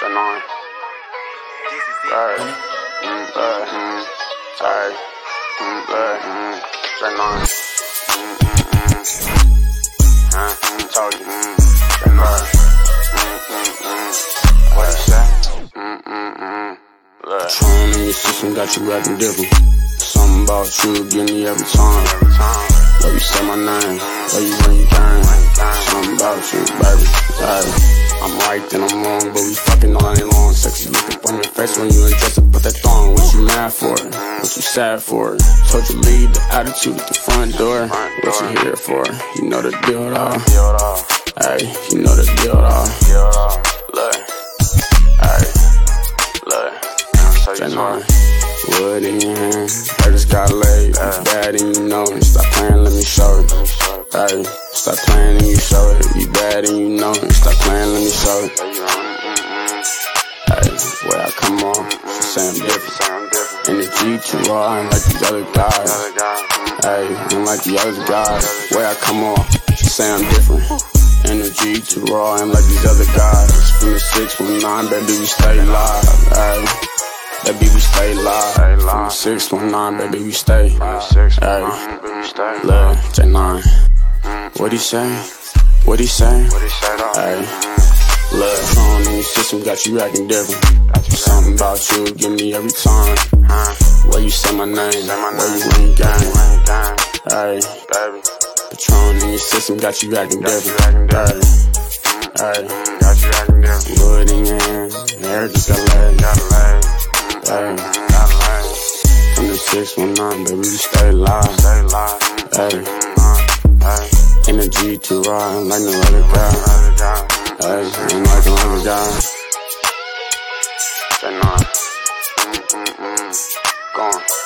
J9. J9. Told you. What you say? Patron in your system got you acting different. Something about you give me every time. Where you say my name, where you when you gang. Something about you, baby. I'm right, then I'm wrong, but we fucking all night long. Sexy look up on your face when you undress up with that thong. What you mad for? What you sad for? Told you leave the attitude at the front door. What you here for? You know the deal, dawg. Hey, you know the deal, dawg. Look. J9. Wood in your hand, I just got laid. You bad and you know it. Stop playing, let me show it. Hey, stop playing and you show it. You bad and you know it. Stop playing, let me show it. Hey, where I come on, she say I'm different. And the G too raw, I ain't like these other guys. Hey, I ain't like the other guys. Where I come on, she say I'm different. Energy too raw, I'm like these other guys. From the 619, baby, we stay live. Ay, baby, we stay live. From the 619, baby, we stay. Ay, look, J9. What'd he say? What'd he say? Ay, look, Patron in your system got you acting different. Something about you give me every time. Where you say my name, where you when you gang. Ay, Patron in your system got you acting different. Ay, wood in your hand, hair just got laid. Ay, from the 619, baby, we stay live. Ay, energy too raw, I'm like no other guy. Ay, I'm like no other guy. J9. Gone.